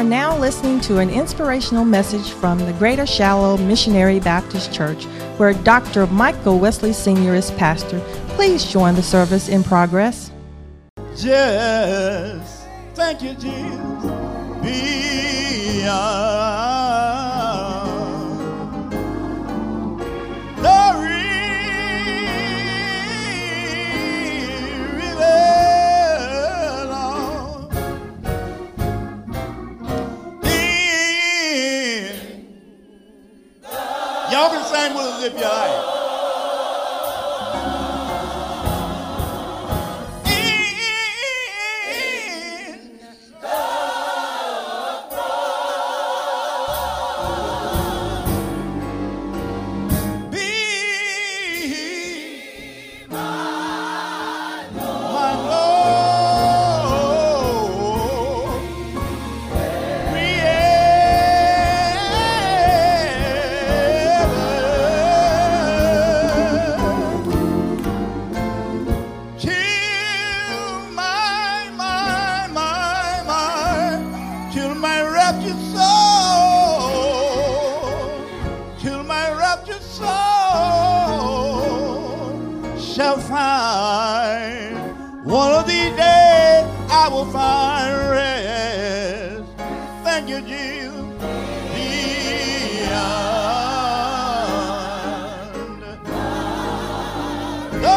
are now listening to an inspirational message from the Greater Shallow Missionary Baptist Church, where Dr. Michael Wesley Sr. is pastor. Please join the service in progress. Just thank you, Jesus. Beyond the river, Lord. Y'all can sing with us if you like. Shall find one of these days I will find rest. Thank you, Jesus. Beyond the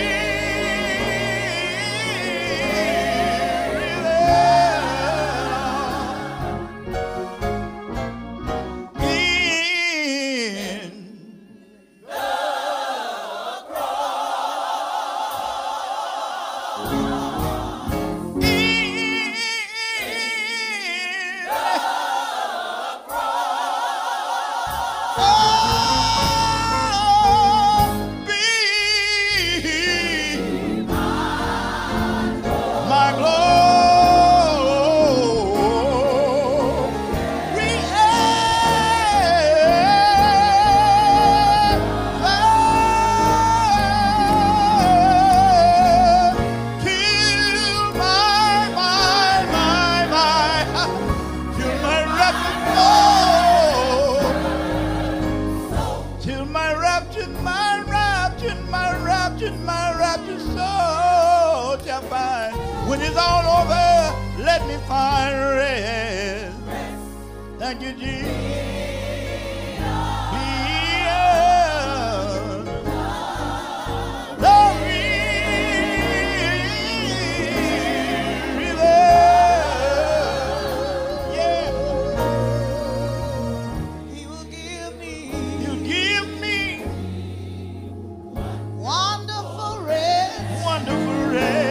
when it's all over, let me find rest. Thank you, Jesus. Beyond the river, yeah. He will give me, he'll give me wonderful rest, wonderful rest.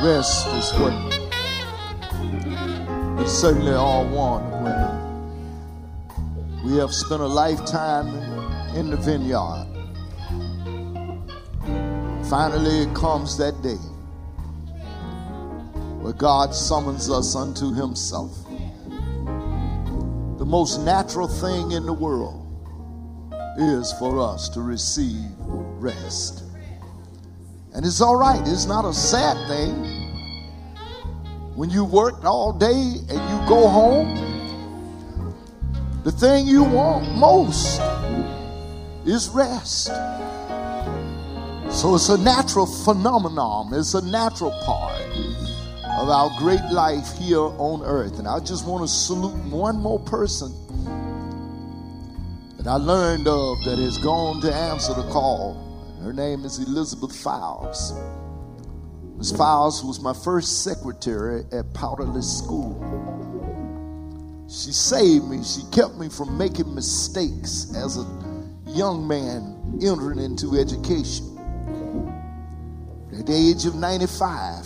Rest is what we certainly all want when we have spent a lifetime in the vineyard. Finally, it comes that day where God summons us unto himself. The most natural thing in the world is for us to receive rest. And it's all right. It's not a sad thing. When you worked all day and you go home, the thing you want most is rest. So it's a natural phenomenon. It's a natural part of our great life here on earth. And I just want to salute one more person that I learned of that has gone to answer the call. Her name is Elizabeth Files. Ms. Files was my first secretary at Powderless School. She saved me. She kept me from making mistakes as a young man entering into education. At the age of 95,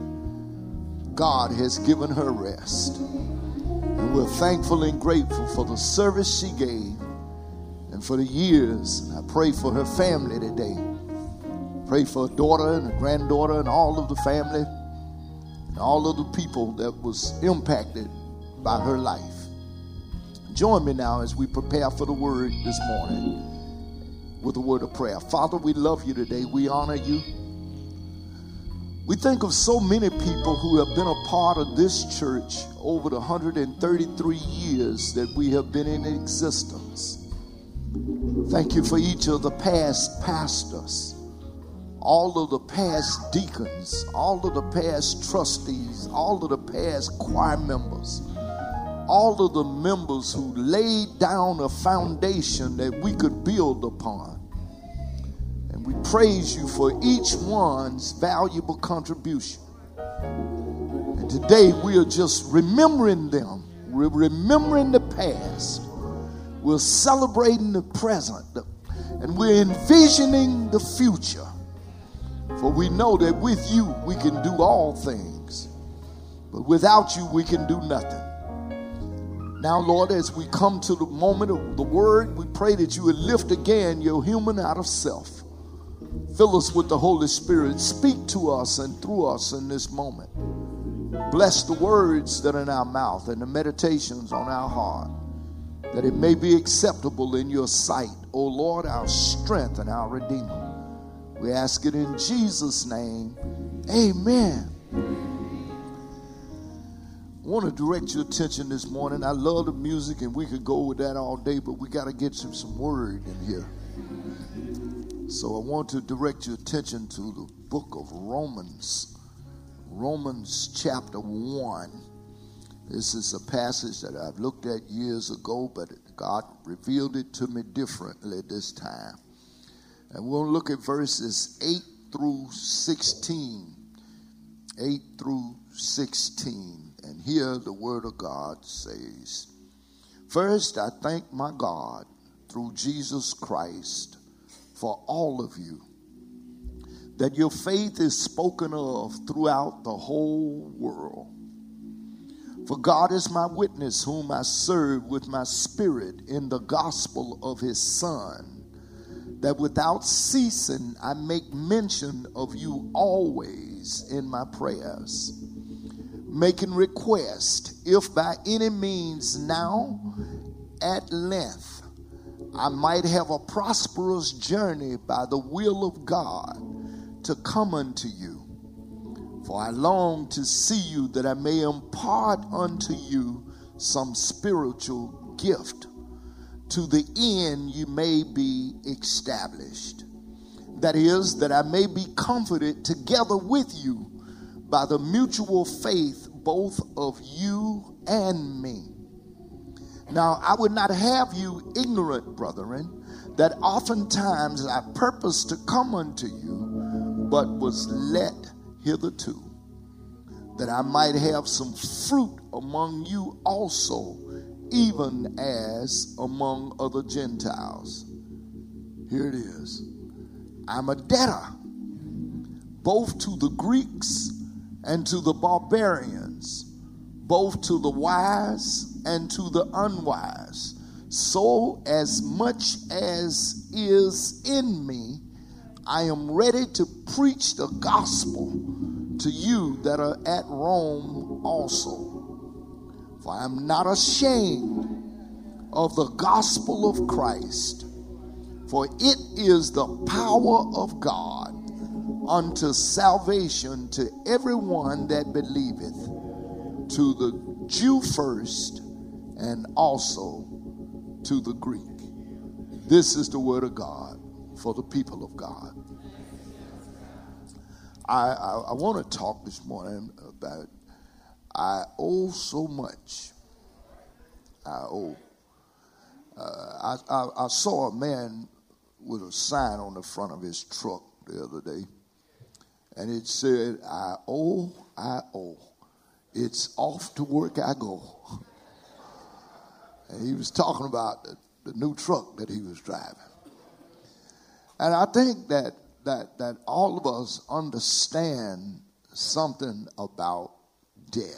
God has given her rest. And we're thankful and grateful for the service she gave and for the years. I pray for her family today. Pray for a daughter and a granddaughter and all of the family and all of the people that was impacted by her life. Join me now as we prepare for the word this morning with a word of prayer. Father, we love you today. We honor you. We think of so many people who have been a part of this church over the 133 years that we have been in existence. Thank you for each of the past pastors, all of the past deacons, all of the past trustees, all of the past choir members, all of the members who laid down a foundation that we could build upon. And we praise you for each one's valuable contribution. And today we are just remembering them. We're remembering the past. We're celebrating the present. And we're envisioning the future. For we know that with you we can do all things. But without you we can do nothing. Now, Lord, as we come to the moment of the word, we pray that you would lift again your human out of self. Fill us with the Holy Spirit. Speak to us and through us in this moment. Bless the words that are in our mouth and the meditations on our heart, that it may be acceptable in your sight, O Lord, our strength and our Redeemer. We ask it in Jesus' name. Amen. I want to direct your attention this morning. I love the music and we could go with that all day, but we got to get some word in here. So I want to direct your attention to the book of Romans. Romans chapter 1. This is a passage that I've looked at years ago, but God revealed it to me differently this time. And we'll look at verses 8 through 16. 8 through 16. And here the word of God says, "First, I thank my God through Jesus Christ for all of you, that your faith is spoken of throughout the whole world. For God is my witness, whom I serve with my spirit in the gospel of his Son, that without ceasing I make mention of you always in my prayers, making request, if by any means now at length I might have a prosperous journey by the will of God to come unto you. For I long to see you, that I may impart unto you some spiritual gift, to the end you may be established. That is, that I may be comforted together with you by the mutual faith both of you and me. Now, I would not have you ignorant, brethren, that oftentimes I purposed to come unto you, but was let hitherto, that I might have some fruit among you also, even as among other Gentiles." Here it is. "I'm a debtor, both to the Greeks and to the barbarians, both to the wise and to the unwise. So as much as is in me, I am ready to preach the gospel to you that are at Rome also. For I am not ashamed of the gospel of Christ, for it is the power of God unto salvation to everyone that believeth, to the Jew first, and also to the Greek. This is the word of God for the people of God. I want to talk this morning about I owe so much. I owe. I saw a man with a sign on the front of his truck the other day, and it said, I owe. It's off to work I go. And he was talking about the new truck that he was driving. And I think that all of us understand something about debt.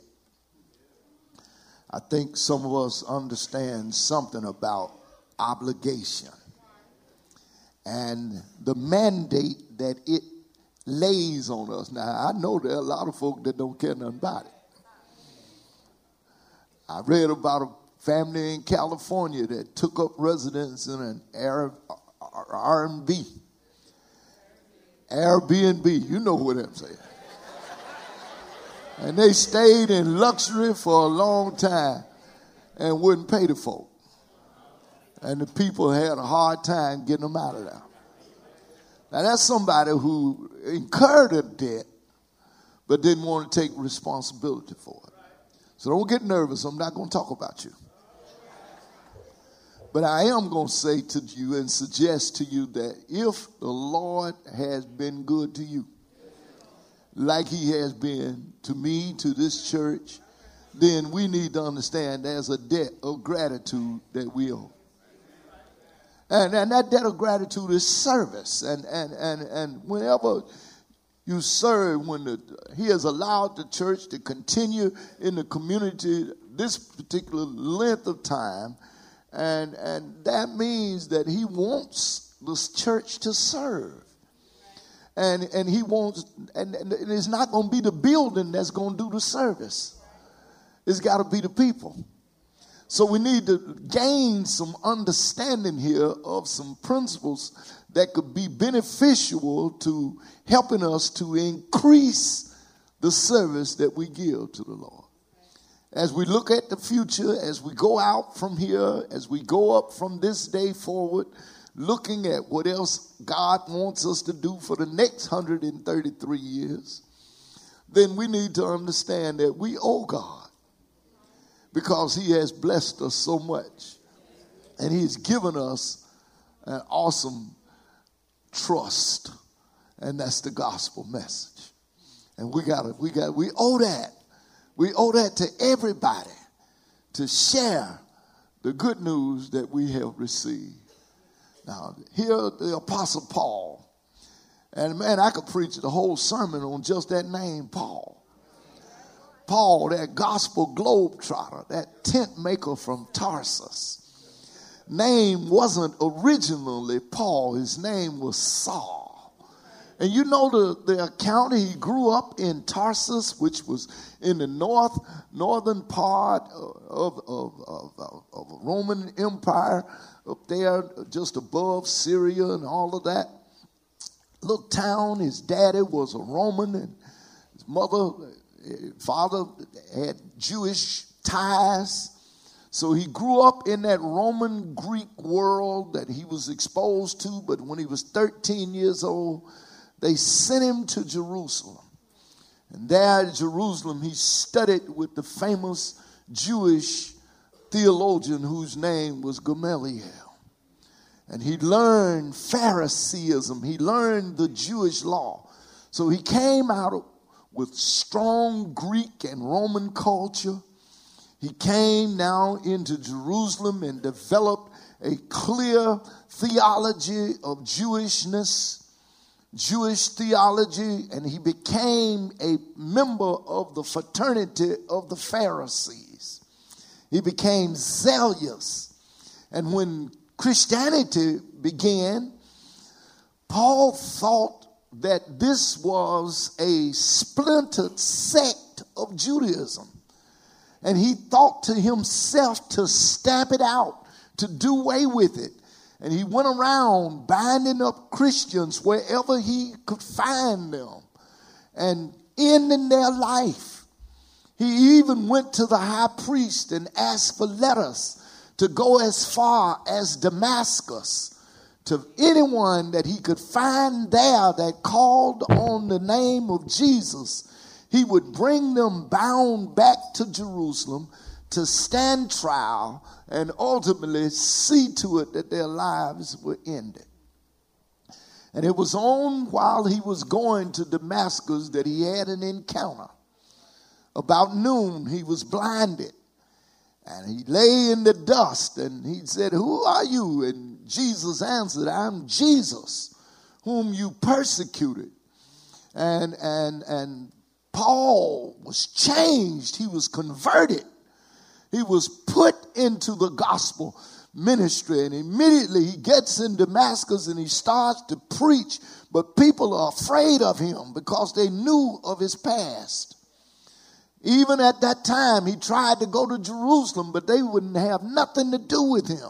I think some of us understand something about obligation and the mandate that it lays on us. Now, I know there are a lot of folk that don't care nothing about it. I read about a family in California that took up residence in an Airbnb. You know what I'm saying. And they stayed in luxury for a long time and wouldn't pay the folk. And the people had a hard time getting them out of there. Now that's somebody who incurred a debt but didn't want to take responsibility for it. So don't get nervous. I'm not going to talk about you. But I am going to say to you and suggest to you that if the Lord has been good to you, like he has been to me, to this church, then we need to understand there's a debt of gratitude that we owe. And that debt of gratitude is service. And whenever you serve, when he has allowed the church to continue in the community this particular length of time, and that means that he wants this church to serve. And he wants, and it's not going to be the building that's going to do the service. It's got to be the people. So we need to gain some understanding here of some principles that could be beneficial to helping us to increase the service that we give to the Lord. As we look at the future, as we go out from here, as we go up from this day forward, looking at what else God wants us to do for the next 133 years, then we need to understand that we owe God because he has blessed us so much. And he's given us an awesome trust. And that's the gospel message. And we owe that. We owe that to everybody to share the good news that we have received. Now, here the Apostle Paul. And man, I could preach the whole sermon on just that name, Paul. Paul, that gospel globetrotter, that tent maker from Tarsus. Name wasn't originally Paul. His name was Saul. And you know the account, he grew up in Tarsus, which was in the northern part of the Roman Empire, up there just above Syria and all of that. Little town, his daddy was a Roman and his father had Jewish ties. So he grew up in that Roman Greek world that he was exposed to, but when he was 13 years old, they sent him to Jerusalem. And there in Jerusalem, he studied with the famous Jewish theologian whose name was Gamaliel. And he learned Phariseeism. He learned the Jewish law. So he came out with strong Greek and Roman culture. He came now into Jerusalem and developed a clear theology of Jewishness. Jewish theology, and he became a member of the fraternity of the Pharisees. He became zealous. And when Christianity began, Paul thought that this was a splintered sect of Judaism. And he thought to himself to stamp it out, to do away with it. And he went around binding up Christians wherever he could find them and ending their life. He even went to the high priest and asked for letters to go as far as Damascus to anyone that he could find there that called on the name of Jesus. He would bring them bound back to Jerusalem to stand trial and ultimately see to it that their lives were ended. And it was on while he was going to Damascus that he had an encounter. About noon, he was blinded. And he lay in the dust and he said, "Who are you?" And Jesus answered, "I'm Jesus, whom you persecuted." And Paul was changed. He was converted. He was put into the gospel ministry, and immediately he gets in Damascus and he starts to preach, but people are afraid of him because they knew of his past. Even at that time, he tried to go to Jerusalem, but they wouldn't have nothing to do with him.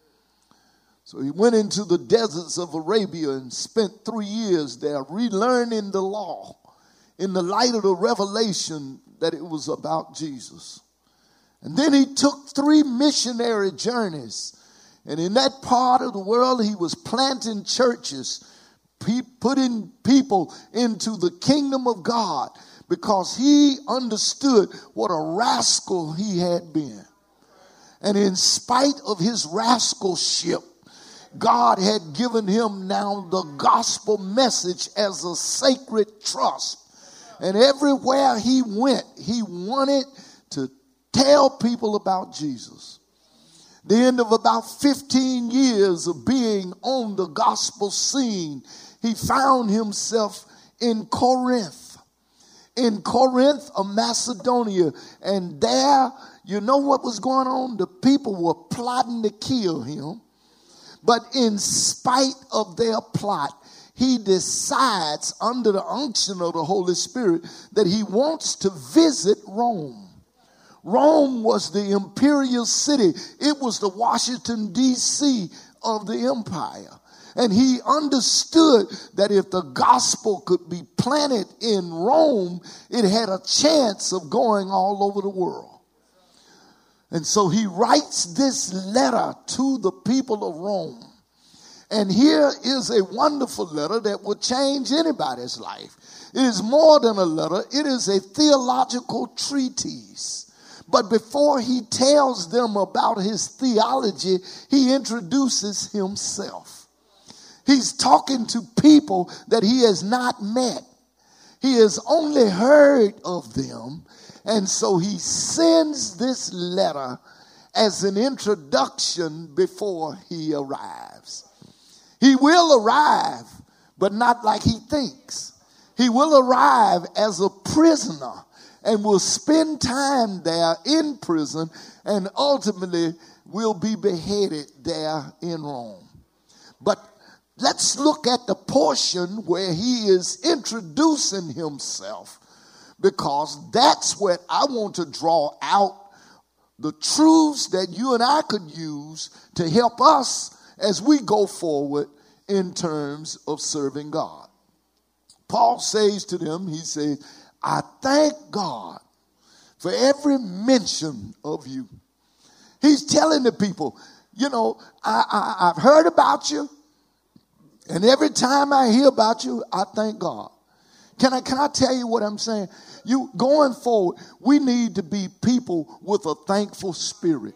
So he went into the deserts of Arabia and spent 3 years there relearning the law in the light of the revelation that it was about Jesus. And then he took 3 missionary journeys. And in that part of the world, he was planting churches, putting people into the kingdom of God, because he understood what a rascal he had been. And in spite of his rascalship, God had given him now the gospel message as a sacred trust. And everywhere he went, he wanted to tell people about Jesus. The end of about 15 years of being on the gospel scene, he found himself in Corinth. In Corinth of Macedonia. And there, you know what was going on? The people were plotting to kill him. But in spite of their plot, he decides under the unction of the Holy Spirit that he wants to visit Rome. Rome was the imperial city. It was the Washington, D.C. of the empire. And he understood that if the gospel could be planted in Rome, it had a chance of going all over the world. And so he writes this letter to the people of Rome. And here is a wonderful letter that will change anybody's life. It is more than a letter. It is a theological treatise. But before he tells them about his theology, he introduces himself. He's talking to people that he has not met. He has only heard of them. And so he sends this letter as an introduction before he arrives. He will arrive, but not like he thinks. He will arrive as a prisoner and will spend time there in prison and ultimately will be beheaded there in Rome. But let's look at the portion where he is introducing himself, because that's what I want to draw out the truths that you and I could use to help us as we go forward in terms of serving God. Paul says to them, he says, "I thank God for every mention of you." He's telling the people, you know, I've heard about you, and every time I hear about you, I thank God. Can I tell you what I'm saying? You going forward, we need to be people with a thankful spirit.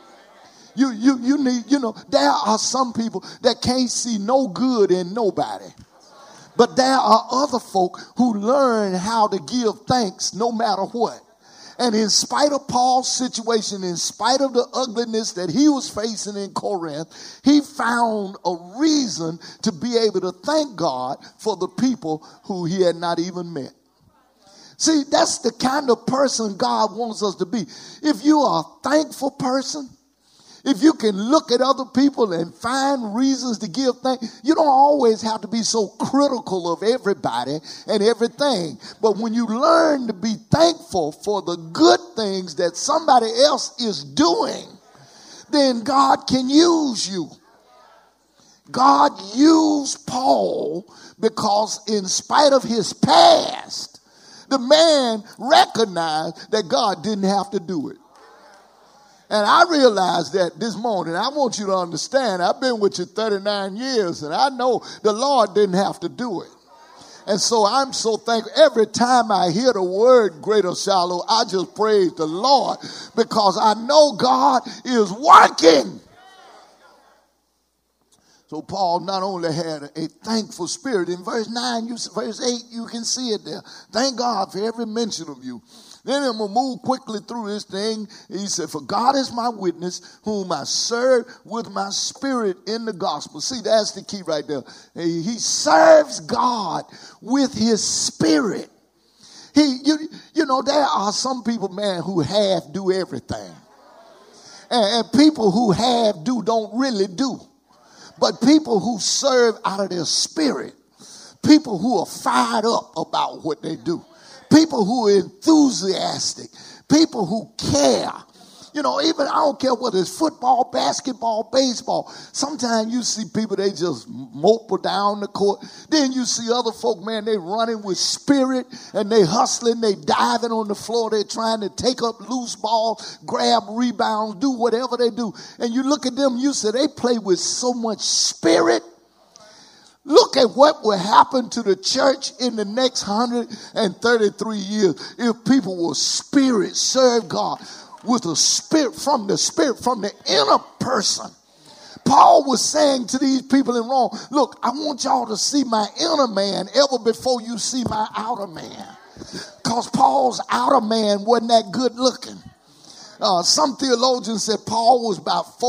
You need, you know, there are some people that can't see no good in nobody. But there are other folk who learn how to give thanks no matter what. And in spite of Paul's situation, in spite of the ugliness that he was facing in Corinth, he found a reason to be able to thank God for the people who he had not even met. See, that's the kind of person God wants us to be. If you are a thankful person, if you can look at other people and find reasons to give thanks, you don't always have to be so critical of everybody and everything. But when you learn to be thankful for the good things that somebody else is doing, then God can use you. God used Paul because in spite of his past, the man recognized that God didn't have to do it. And I realized that this morning. I want you to understand, I've been with you 39 years, and I know the Lord didn't have to do it. And so I'm so thankful. Every time I hear the word Greater Shiloh, I just praise the Lord because I know God is working. So Paul not only had a thankful spirit. In verse 9, verse 8, you can see it there. Thank God for every mention of you. Then I'm going to move quickly through this thing. He said, for God is my witness, whom I serve with my spirit in the gospel. See, that's the key right there. He serves God with his spirit. You know, there are some people, man, who half do everything. And people who half do don't really do. But people who serve out of their spirit, people who are fired up about what they do, people who are enthusiastic, people who care. You know, even I don't care whether it's football, basketball, baseball. Sometimes you see people, they just mope down the court. Then you see other folk, man, they running with spirit and they hustling, they diving on the floor. They're trying to take up loose balls, grab rebounds, do whatever they do. And you look at them, you say they play with so much spirit. Look at what will happen to the church in the next 133 years if people will spirit serve God with a spirit from the inner person. Paul was saying to these people in Rome, look, I want y'all to see my inner man ever before you see my outer man. Because Paul's outer man wasn't that good looking. Some theologians said Paul was about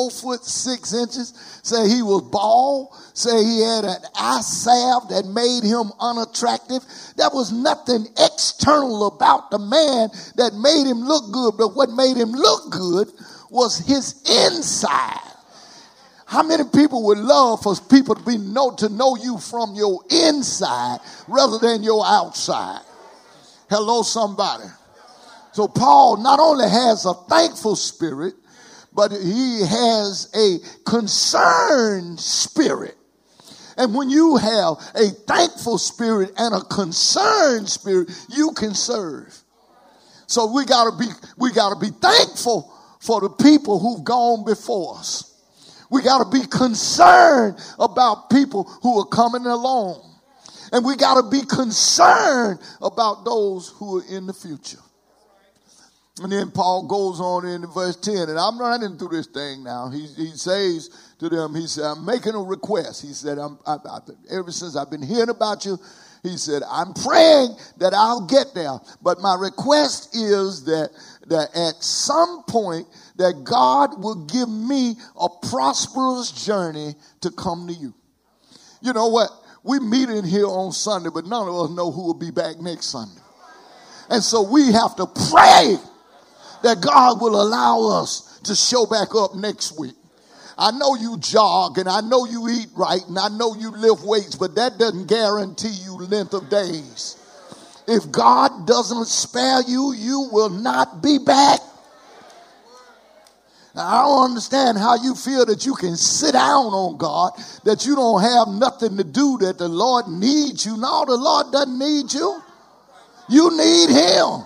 4'6", say he was bald, say he had an eye salve that made him unattractive. There was nothing external about the man that made him look good, but what made him look good was his inside. How many people would love for people to know you from your inside rather than your outside? Hello, somebody. So Paul not only has a thankful spirit, but he has a concerned spirit. And when you have a thankful spirit and a concerned spirit, you can serve. So we gotta be thankful for the people who've gone before us. We gotta be concerned about people who are coming along. And we gotta be concerned about those who are in the future. And then Paul goes on in verse 10, and I'm running through this thing now. He says to them, he said, I'm making a request. He said, ever since I've been hearing about you, he said, I'm praying that I'll get there. But my request is that at some point that God will give me a prosperous journey to come to you. You know what? We meet in here on Sunday, but none of us know who will be back next Sunday. And so we have to pray that God will allow us to show back up next week. I know you jog and I know you eat right and I know you lift weights, but that doesn't guarantee you length of days. If God doesn't spare you, you will not be back. Now, I don't understand how you feel that you can sit down on God, that you don't have nothing to do, that the Lord needs you. No, the Lord doesn't need you. You need him.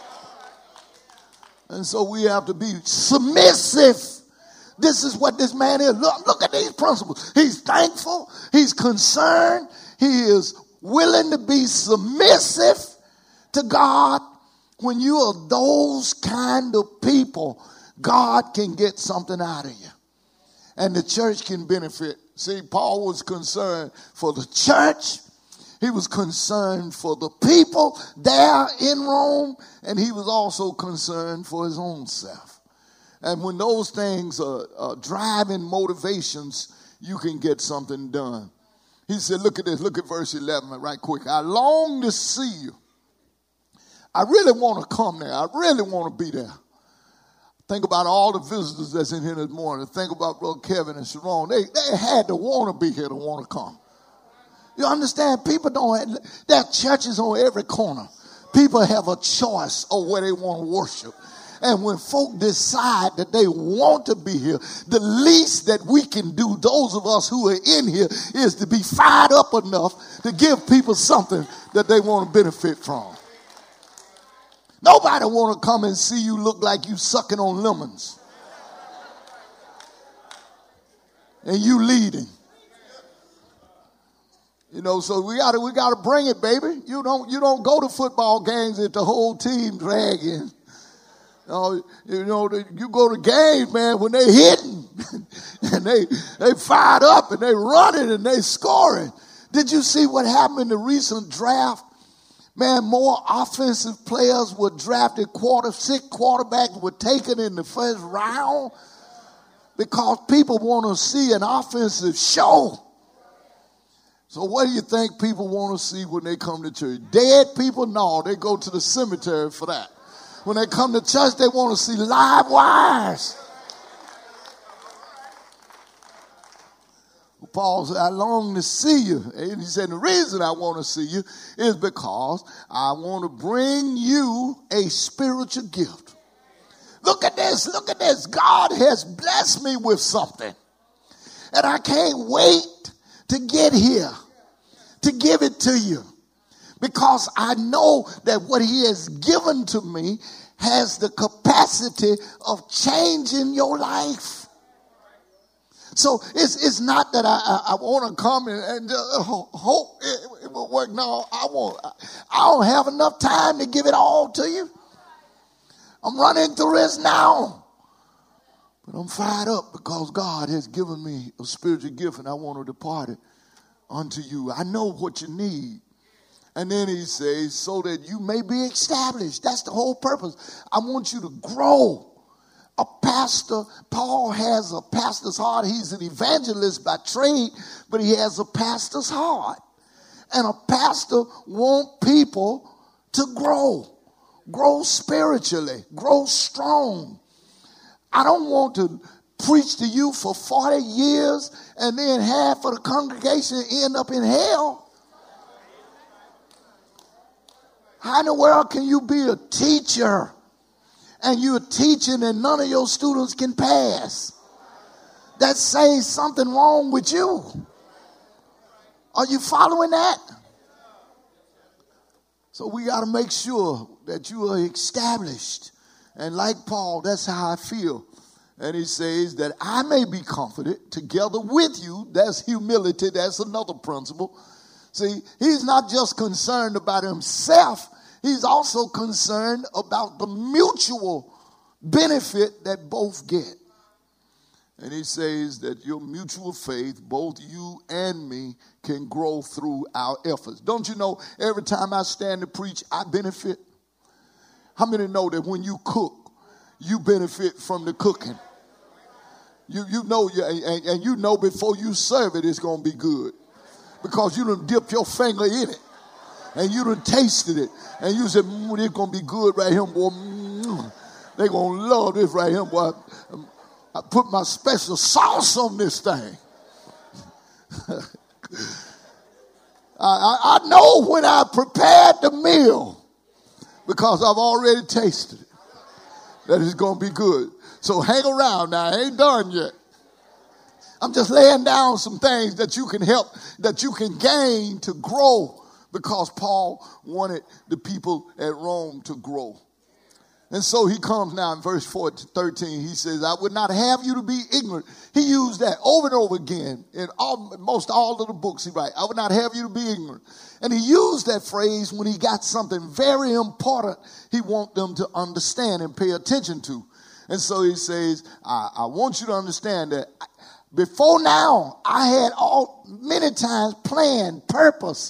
And so we have to be submissive. This is what this man is. Look at these principles. He's thankful. He's concerned. He is willing to be submissive to God. When you are those kind of people, God can get something out of you. And the church can benefit. See, Paul was concerned for the church. He was concerned for the people there in Rome, and he was also concerned for his own self. And when those things are driving motivations, you can get something done. He said, look at this, look at verse 11 right quick. I long to see you. I really want to come there. I really want to be there. Think about all the visitors that's in here this morning. Think about Brother Kevin and Sharon. They had to want to be here to want to come. You understand? People don't have, there are churches on every corner. People have a choice of where they want to worship. And when folk decide that they want to be here, the least that we can do, those of us who are in here, is to be fired up enough to give people something that they want to benefit from. Nobody want to come and see you look like you sucking on lemons. And you leading. You know, so we gotta bring it, baby. You don't go to football games if the whole team dragging. You go to games, man, when they hitting and they fired up and they running and they scoring. Did you see what happened in the recent draft? Man, more offensive players were drafted. 6 quarterbacks were taken in the first round because people want to see an offensive show. So what do you think people want to see when they come to church? Dead people? No, they go to the cemetery for that. When they come to church, they want to see live wires. Paul said, I long to see you. And he said, the reason I want to see you is because I want to bring you a spiritual gift. Look at this. Look at this. God has blessed me with something. And I can't wait to get here, to give it to you. Because I know that what he has given to me has the capacity of changing your life. So it's not that I want to come and hope it will work. No, I don't have enough time to give it all to you. I'm running through this now. But I'm fired up because God has given me a spiritual gift and I want to depart it unto you. I know what you need. And then he says, so that you may be established. That's the whole purpose. I want you to grow. A pastor, Paul has a pastor's heart. He's an evangelist by trade, but he has a pastor's heart. And a pastor wants people to grow spiritually, grow strong. I don't want to preach to you for 40 years and then half of the congregation end up in hell. How in the world can you be a teacher and you're teaching and none of your students can pass? That says something wrong with you. Are you following that? So we got to make sure that you are established. And like Paul, that's how I feel. And he says that I may be comforted together with you. That's humility. That's another principle. See, he's not just concerned about himself. He's also concerned about the mutual benefit that both get. And he says that your mutual faith, both you and me, can grow through our efforts. Don't you know every time I stand to preach, I benefit? How many know that when you cook, you benefit from the cooking? You know, and you know before you serve it, it's going to be good. Because you done dipped your finger in it. And you done tasted it. And you said, it's going to be good right here, boy. They're going to love this right here, boy. I put my special sauce on this thing. I know when I prepared the meal, because I've already tasted it, that it's going to be good. So hang around now. I ain't done yet. I'm just laying down some things that you can help, that you can gain to grow, because Paul wanted the people at Rome to grow. And so he comes now in verse 13. He says, I would not have you to be ignorant. He used that over and over again in most all of the books he writes. I would not have you to be ignorant. And he used that phrase when he got something very important he wants them to understand and pay attention to. And so he says, I want you to understand that before now, I had many times planned, purpose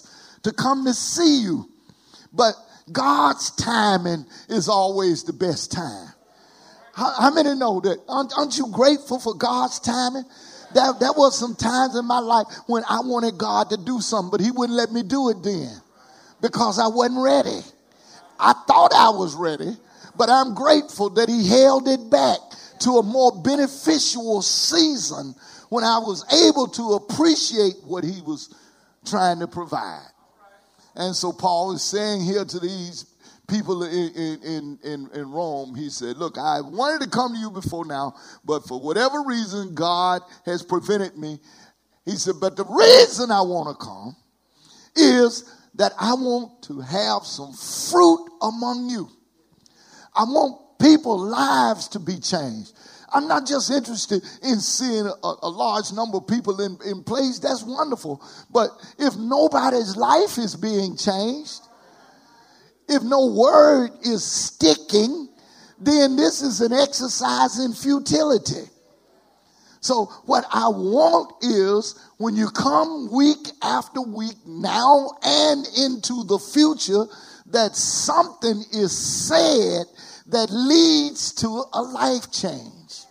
to come to see you. But God's timing is always the best time. How many know that? Aren't you grateful for God's timing? There was some times in my life when I wanted God to do something, but he wouldn't let me do it then because I wasn't ready. I thought I was ready, but I'm grateful that he held it back to a more beneficial season when I was able to appreciate what he was trying to provide. And so Paul is saying here to these people in Rome, he said, look, I wanted to come to you before now, but for whatever reason, God has prevented me. He said, but the reason I want to come is that I want to have some fruit among you. I want people's lives to be changed. I'm not just interested in seeing a large number of people in place. That's wonderful. But if nobody's life is being changed, if no word is sticking, then this is an exercise in futility. So what I want is when you come week after week now and into the future, that something is said that leads to a life change.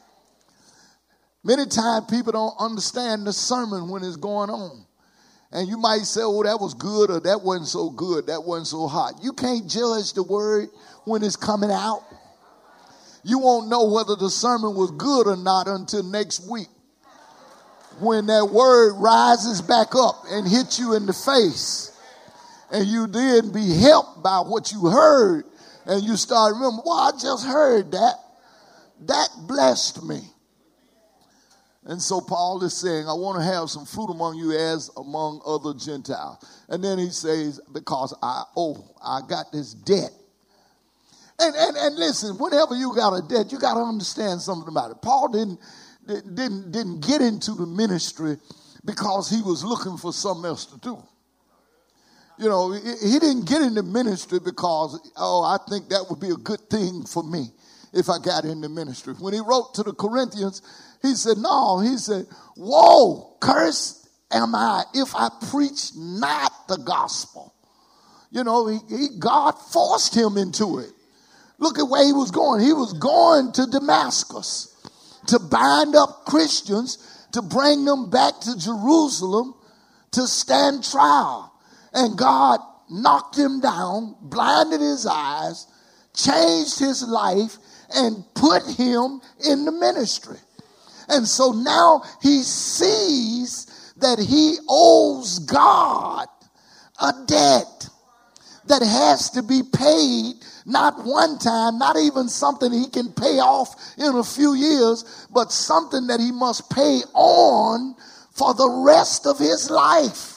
Many times people don't understand the sermon when it's going on. And you might say, oh, that was good, or that wasn't so good, that wasn't so hot. You can't judge the word when it's coming out. You won't know whether the sermon was good or not until next week, when that word rises back up and hits you in the face. And you then be helped by what you heard. And you start remembering, well, I just heard that. That blessed me. And so Paul is saying, I want to have some fruit among you as among other Gentiles. And then he says, because I got this debt. And listen, whenever you got a debt, you got to understand something about it. Paul didn't get into the ministry because he was looking for something else to do. You know, he didn't get into ministry because, I think that would be a good thing for me if I got into ministry. When he wrote to the Corinthians, he said, no, he said, woe, cursed am I if I preach not the gospel. You know, God forced him into it. Look at where he was going. He was going to Damascus to bind up Christians, to bring them back to Jerusalem to stand trial. And God knocked him down, blinded his eyes, changed his life, and put him in the ministry. And so now he sees that he owes God a debt that has to be paid, not one time, not even something he can pay off in a few years, but something that he must pay on for the rest of his life.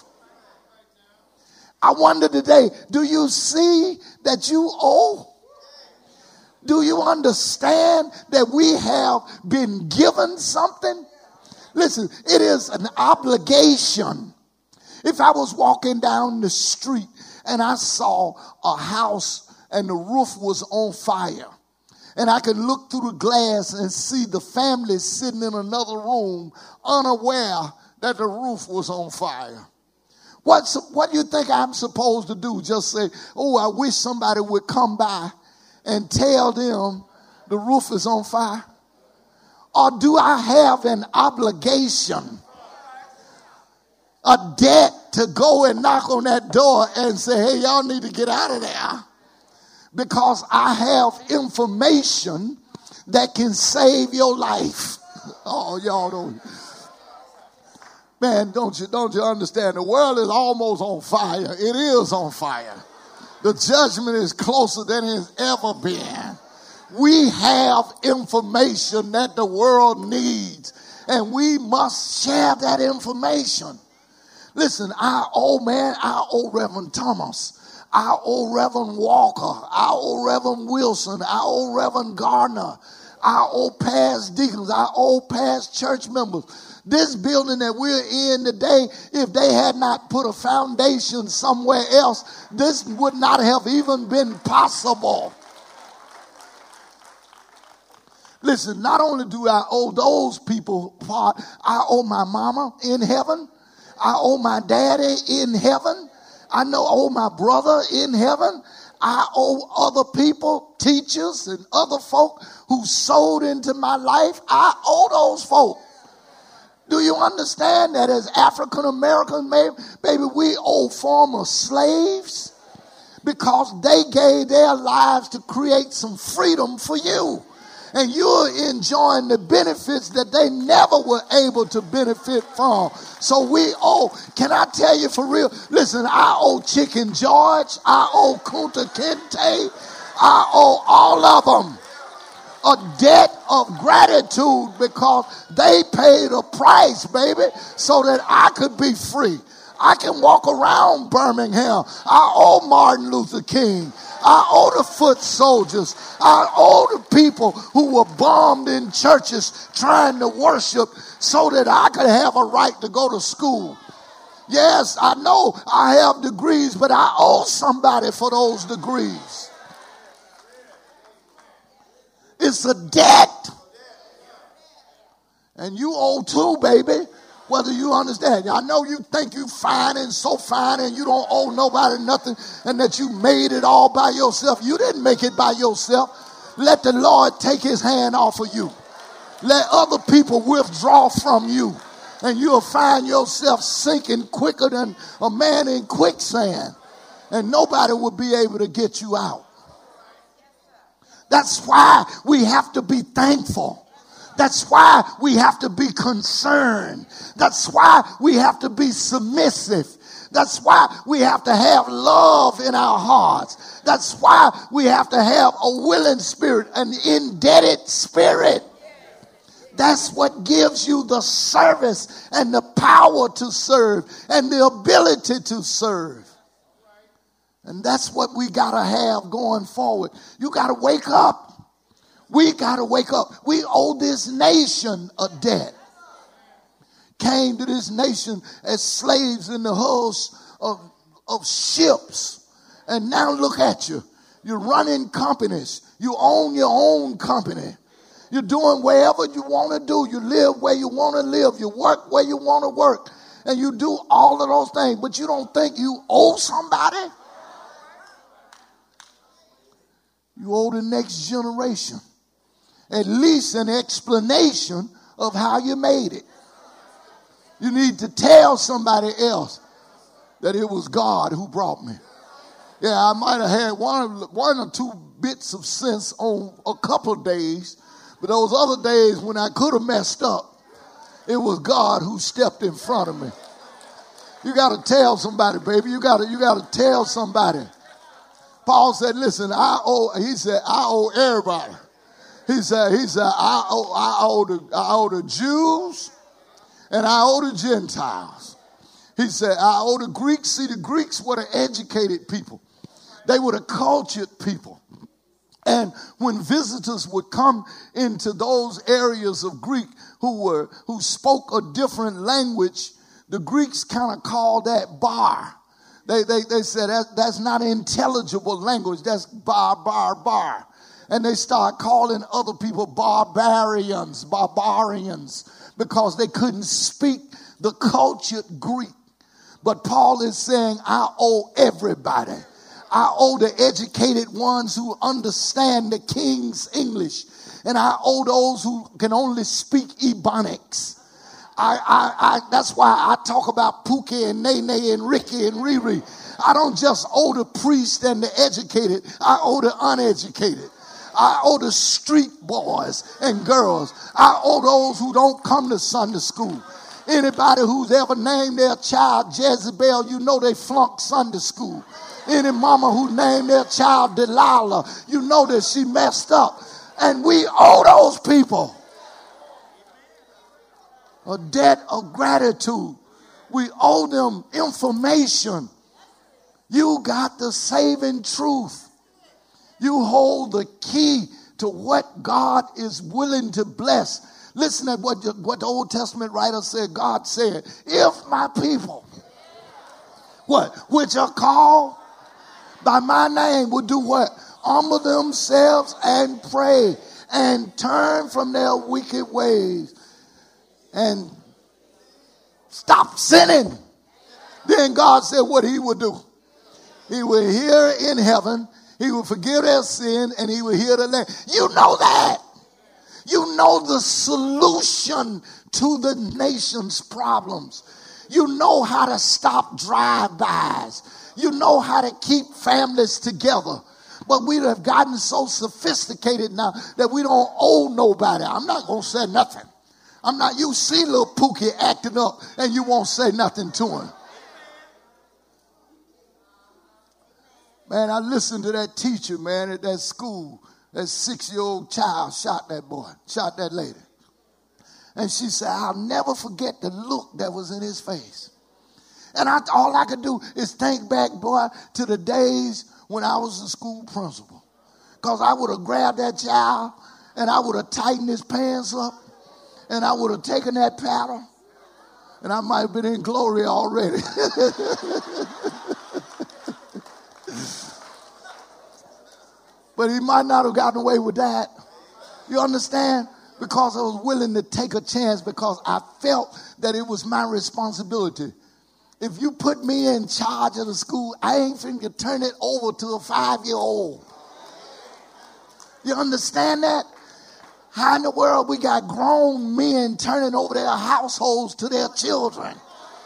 I wonder today, do you see that you owe? Do you understand that we have been given something? Listen, it is an obligation. If I was walking down the street and I saw a house and the roof was on fire, and I could look through the glass and see the family sitting in another room unaware that the roof was on fire, what do you think I'm supposed to do? Just say, oh, I wish somebody would come by and tell them the roof is on fire? Or do I have an obligation, a debt to go and knock on that door and say, hey, y'all need to get out of there because I have information that can save your life? Oh, y'all don't. Man, don't you understand? The world is almost on fire. It is on fire. The judgment is closer than it's ever been. We have information that the world needs, and we must share that information. Listen, I owe Reverend Thomas. I owe Reverend Walker. I owe Reverend Wilson. I owe Reverend Gardner. I owe past deacons. I owe past church members. This building that we're in today, if they had not put a foundation somewhere else, this would not have even been possible. Listen, not only do I owe those people part, I owe my mama in heaven. I owe my daddy in heaven. I know, oh, my brother in heaven, I owe other people, teachers and other folk who sold into my life. I owe those folk. Do you understand that as African Americans, baby, we owe former slaves because they gave their lives to create some freedom for you. And you're enjoying the benefits that they never were able to benefit from. So we owe, can I tell you for real? Listen, I owe Chicken George. I owe Kunta Kinte. I owe all of them a debt of gratitude because they paid a price, baby, so that I could be free. I can walk around Birmingham. I owe Martin Luther King. I owe the foot soldiers. I owe the people who were bombed in churches trying to worship so that I could have a right to go to school. Yes, I know I have degrees, but I owe somebody for those degrees. It's a debt. And you owe too, baby. Whether you understand. I know you think you fine and so fine and you don't owe nobody nothing and that you made it all by yourself. You didn't make it by yourself. Let the Lord take his hand off of you. Let other people withdraw from you and you'll find yourself sinking quicker than a man in quicksand and nobody will be able to get you out. That's why we have to be thankful. That's why we have to be concerned. That's why we have to be submissive. That's why we have to have love in our hearts. That's why we have to have a willing spirit, an indebted spirit. That's what gives you the service and the power to serve and the ability to serve. And that's what we got to have going forward. You got to wake up. We got to wake up. We owe this nation a debt. Came to this nation as slaves in the hulls of ships. And now look at you. You're running companies. You own your own company. You're doing wherever you want to do. You live where you want to live. You work where you want to work. And you do all of those things. But you don't think you owe somebody? You owe the next generation at least an explanation of how you made it. You need to tell somebody else that it was God who brought me. Yeah, I might have had one or two bits of sense on a couple of days, but those other days when I could have messed up, it was God who stepped in front of me. You got to tell somebody, baby. You got to tell somebody. Paul said, listen, I owe everybody. He said, I owe the Jews and I owe the Gentiles. He said, I owe the Greeks. See, the Greeks were the educated people. They were the cultured people. And when visitors would come into those areas of Greek who spoke a different language, the Greeks kind of called that bar. They said that's not intelligible language. That's bar. And they start calling other people barbarians, because they couldn't speak the cultured Greek. But Paul is saying, I owe everybody. I owe the educated ones who understand the King's English. And I owe those who can only speak Ebonics. That's why I talk about Pookie and Nene and Ricky and Riri. I don't just owe the priest and the educated. I owe the uneducated. I owe the street boys and girls. I owe those who don't come to Sunday school. Anybody who's ever named their child Jezebel, you know they flunked Sunday school. Any mama who named their child Delilah, you know that she messed up. And we owe those people a debt of gratitude. We owe them information. You got the saving truth. You hold the key to what God is willing to bless. Listen at what the Old Testament writer said. God said, if my people, which are called by my name, will do what? Humble themselves and pray and turn from their wicked ways and stop sinning. Then God said what he would do. He will hear in heaven. He will forgive their sin, and he will heal the land. You know that. You know the solution to the nation's problems. You know how to stop drive-bys. You know how to keep families together. But we have gotten so sophisticated now that we don't owe nobody. I'm not going to say nothing. You see little Pookie acting up and you won't say nothing to him. Man, I listened to that teacher, man, at that school. That 6-year-old child shot that boy, shot that lady. And she said, I'll never forget the look that was in his face. And all I could do is think back, boy, to the days when I was a school principal. Because I would have grabbed that child and I would have tightened his pants up and I would have taken that paddle and I might have been in glory already. But he might not have gotten away with that. You understand? Because I was willing to take a chance because I felt that it was my responsibility. If you put me in charge of the school, I ain't finna turn it over to a 5-year-old. You understand that? How in the world we got grown men turning over their households to their children?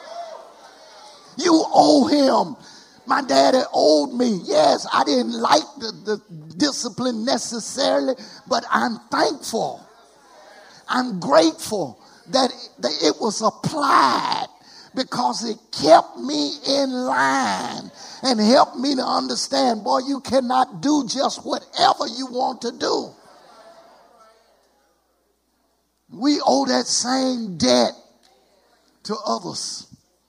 You owe him. My daddy owed me. Yes, I didn't like the discipline necessarily, but I'm thankful. I'm grateful that it was applied because it kept me in line and helped me to understand, boy, you cannot do just whatever you want to do. We owe that same debt to others.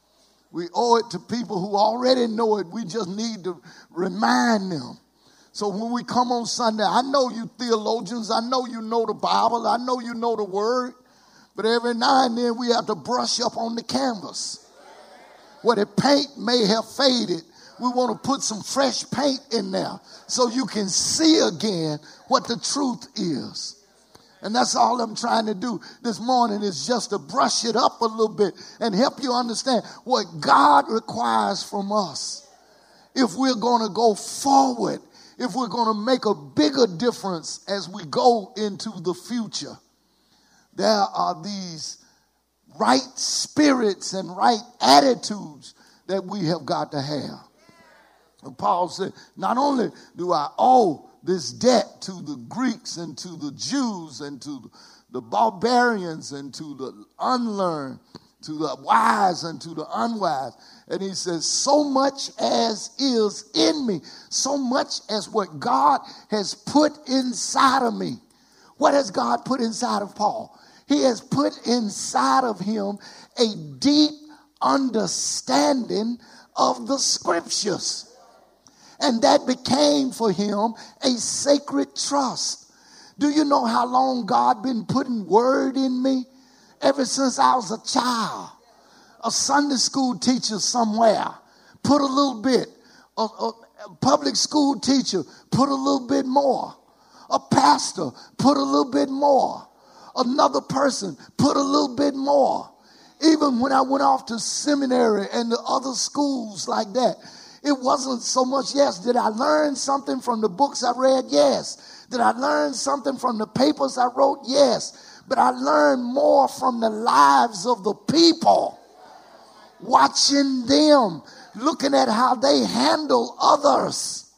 We owe it to people who already know it. We just need to remind them. So when we come on Sunday, I know you theologians, I know you know the Bible, I know you know the word, but every now and then we have to brush up on the canvas. Where the paint may have faded, we want to put some fresh paint in there so you can see again what the truth is. And that's all I'm trying to do this morning is just to brush it up a little bit and help you understand what God requires from us. If we're going to go forward, if we're going to make a bigger difference as we go into the future, there are these right spirits and right attitudes that we have got to have. And Paul said, not only do I owe this debt to the Greeks and to the Jews and to the barbarians and to the unlearned, to the wise and to the unwise. And he says, so much as is in me, so much as what God has put inside of me. What has God put inside of Paul? He has put inside of him a deep understanding of the scriptures. And that became for him a sacred trust. Do you know how long God been putting word in me? Ever since I was a child. A Sunday school teacher somewhere put a little bit. A public school teacher put a little bit more. A pastor put a little bit more. Another person put a little bit more. Even when I went off to seminary and the other schools like that, it wasn't so much, yes, did I learn something from the books I read? Yes. Did I learn something from the papers I wrote? Yes. But I learned more from the lives of the people. Watching them, looking at how they handle others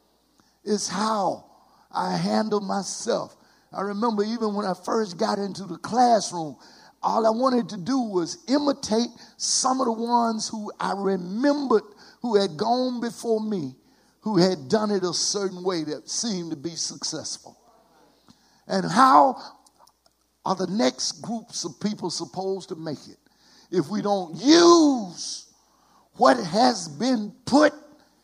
is how I handle myself. I remember even when I first got into the classroom, all I wanted to do was imitate some of the ones who I remembered who had gone before me, who had done it a certain way that seemed to be successful. And how are the next groups of people supposed to make it if we don't use what has been put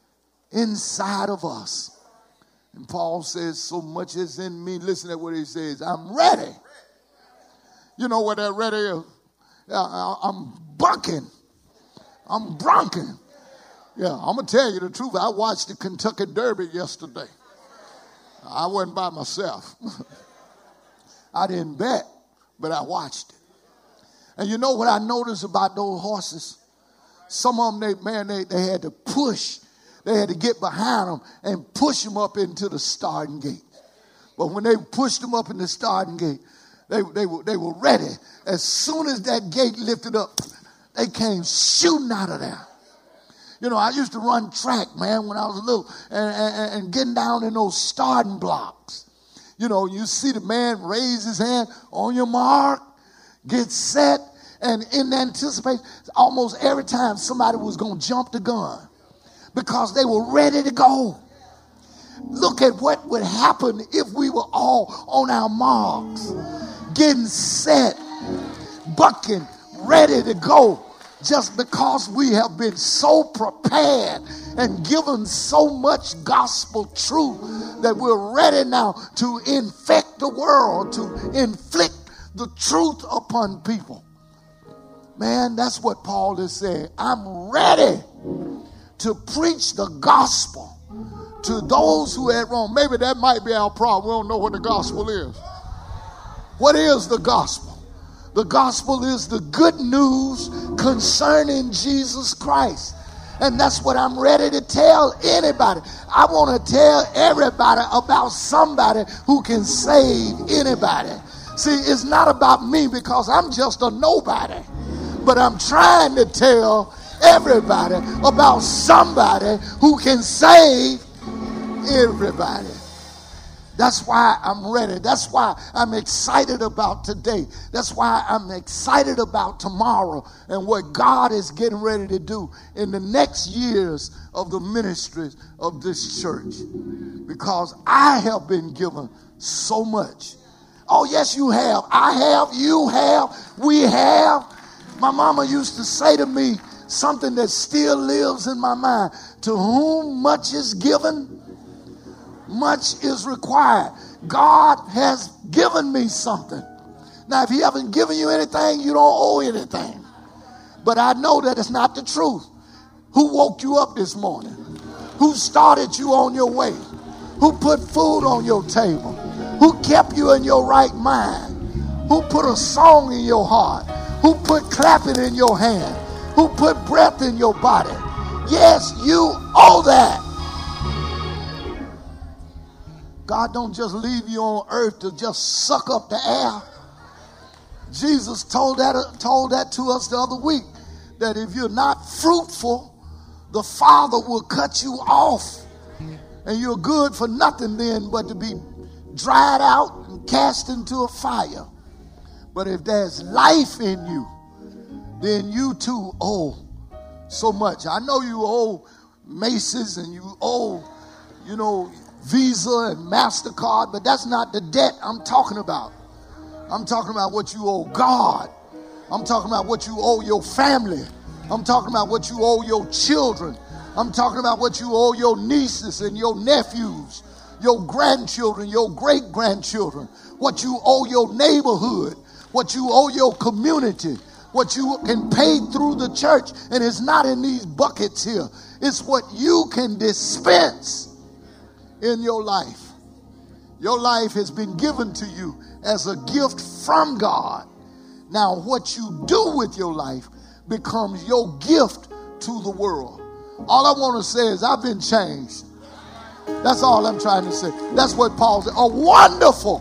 inside of us? And Paul says, so much is in me. Listen to what he says. I'm ready. You know what that ready is? I'm bunking. I'm brunking. Yeah, I'm going to tell you the truth. I watched the Kentucky Derby yesterday. I wasn't by myself. I didn't bet, but I watched it. And you know what I noticed about those horses? Some of them, they had to push They had to get behind them and push them up into the starting gate. But when they pushed them up in the starting gate, they were ready. As soon as that gate lifted up, they came shooting out of there. You know, I used to run track, man, when I was little, and getting down in those starting blocks. You know, you see the man raise his hand, on your mark, get set, and in anticipation, almost every time somebody was going to jump the gun because they were ready to go. Look at what would happen if we were all on our marks, getting set, bucking, ready to go. Just because we have been so prepared and given so much gospel truth that we're ready now to infect the world, to inflict the truth upon people. Man, that's what Paul is saying. I'm ready to preach the gospel to those who are wrong. Maybe that might be our problem. We don't know what the gospel is. What is the gospel? The gospel is the good news concerning Jesus Christ. And that's what I'm ready to tell anybody. I want to tell everybody about somebody who can save anybody. See, it's not about me because I'm just a nobody. But I'm trying to tell everybody about somebody who can save everybody. That's why I'm ready. That's why I'm excited about today. That's why I'm excited about tomorrow and what God is getting ready to do in the next years of the ministry of this church. Because I have been given so much. Oh, yes, you have. I have. You have. We have. My mama used to say to me something that still lives in my mind. To whom much is given, much is required. God has given me something. Now, if he haven't given you anything, you don't owe anything. But I know that it's not the truth. Who woke you up this morning? Who started you on your way? Who put food on your table? Who kept you in your right mind? Who put a song in your heart? Who put clapping in your hand? Who put breath in your body? Yes, you owe that. God don't just leave you on earth to just suck up the air. Jesus told that to us the other week, that if you're not fruitful, the Father will cut you off. And you're good for nothing then but to be dried out and cast into a fire. But if there's life in you, then you too owe so much. I know you owe Macy's and you owe, Visa and MasterCard, but that's not the debt I'm talking about. I'm talking about what you owe God. I'm talking about what you owe your family. I'm talking about what you owe your children. I'm talking about what you owe your nieces and your nephews, your grandchildren, your great-grandchildren, what you owe your neighborhood, what you owe your community, what you can pay through the church. And it's not in these buckets here. It's what you can dispense in your life. Your life has been given to you as a gift from God. Now, what you do with your life becomes your gift to the world. All I want to say is I've been changed. That's all I'm trying to say. That's what Paul said. A wonderful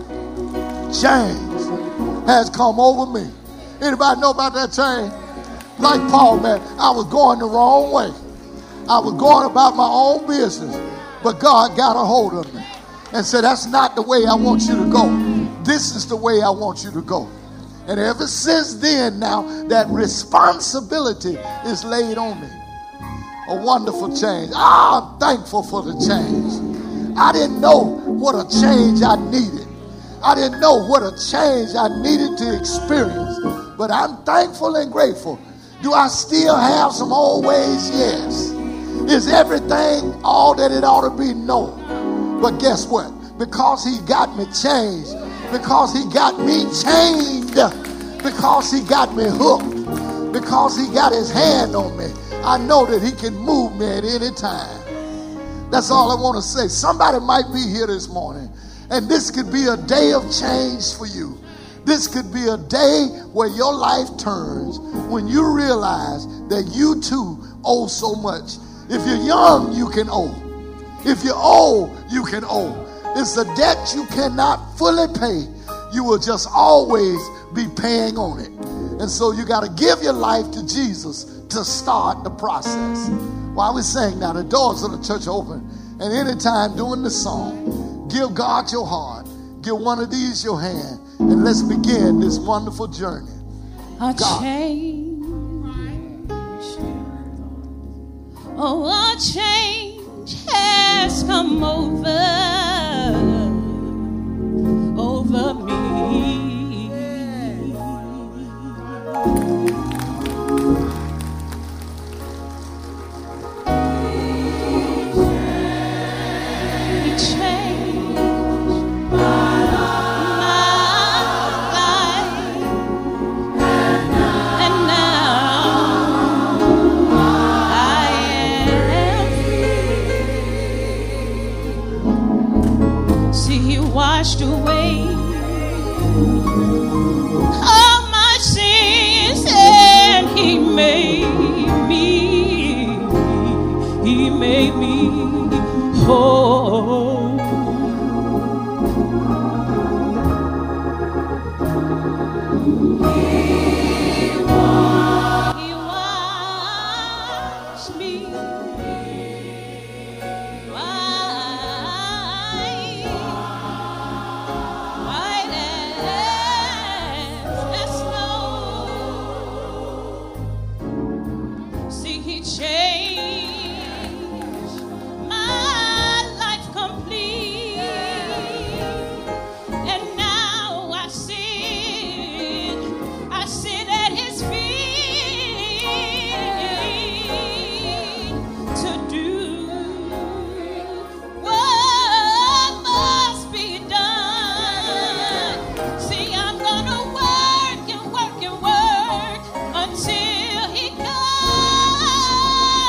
change has come over me. Anybody know about that change? Like Paul, man, I was going the wrong way. I was going about my own business. But God got a hold of me and said, that's not the way I want you to go. This is the way I want you to go. And ever since then, now that responsibility is laid on me. A wonderful change. I'm thankful for the change. I didn't know what a change I needed. I didn't know what a change I needed to experience. But I'm thankful and grateful. Do I still have some old ways? Yes. Is everything all that it ought to be? No. But guess what? Because he got me changed, because he got me chained, because he got me hooked, because he got his hand on me, I know that he can move me at any time. That's all I want to say. Somebody might be here this morning, and this could be a day of change for you. This could be a day where your life turns when you realize that you too owe so much. If you're young, you can owe. If you're old, you can owe. It's a debt you cannot fully pay. You will just always be paying on it. And so you got to give your life to Jesus to start the process. While we sing now, the doors of the church are open. And anytime during the song, give God your heart. Give one of these your hand. And let's begin this wonderful journey. A change. Oh, a change has come over me. Washed away all my sins, and he made me whole. He washed me until he comes.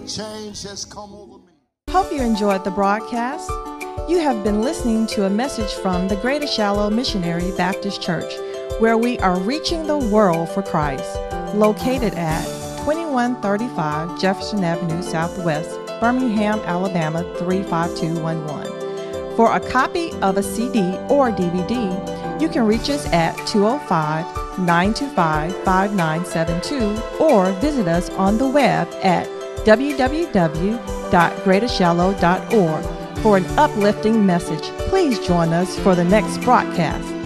change has come over me. Hope you enjoyed the broadcast. You have been listening to a message from the Greater Shallow Missionary Baptist Church, where we are reaching the world for Christ, located at 2135 Jefferson Avenue Southwest, Birmingham, Alabama 35211. For a copy of a CD or DVD, you can reach us at 205-925-5972 or visit us on the web at www.greatershallow.org for an uplifting message. Please join us for the next broadcast.